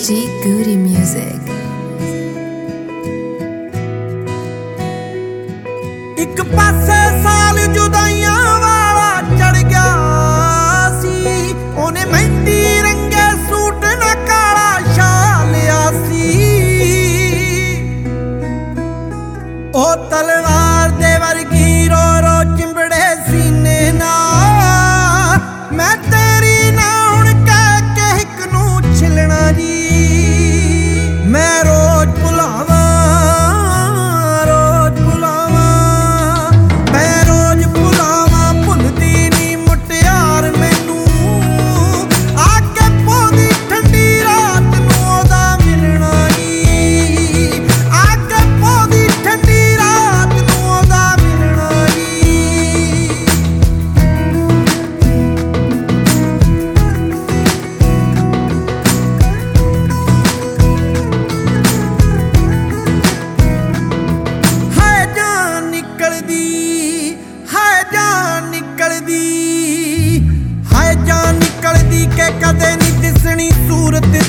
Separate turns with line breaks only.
G Goody Music।
एक पासे साल जुदाइयां वाला चढ़ गया सी, ओने मेहंदी रंगे सूट ना काला शाल लिया सी। ओ तलवार दे वर्गी रो रो चिंबड़े सीने ना, मैं तेरी ना हुण कह के हिक नू छिलना जी। मैं रोज भुलावा हाय जान निकलदी के कदे नहीं दिसनी सूरत